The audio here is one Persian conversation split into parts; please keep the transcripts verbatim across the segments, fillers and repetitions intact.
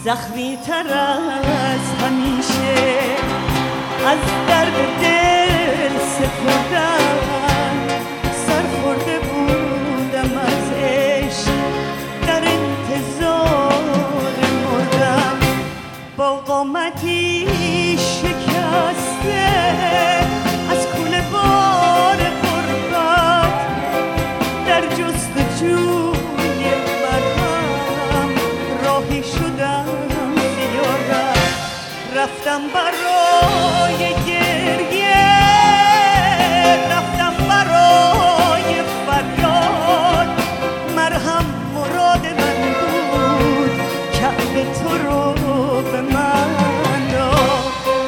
زخمی تر از همیشه از درد دل سپردم سرخورده بودم از عشق در انتظار مردم با قامتی شکسته از کوله بار غربت در جستجوی مرهم راهی شدم زیارت رفتم برای گریه رفتم برای فریاد مرهم مراد من بود کعبه تو رو به من داد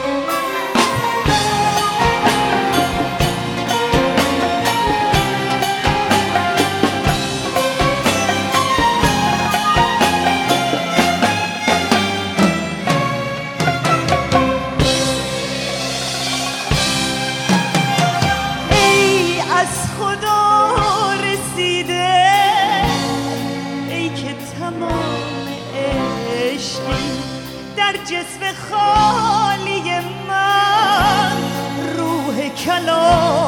در جسم خالی من روح کلام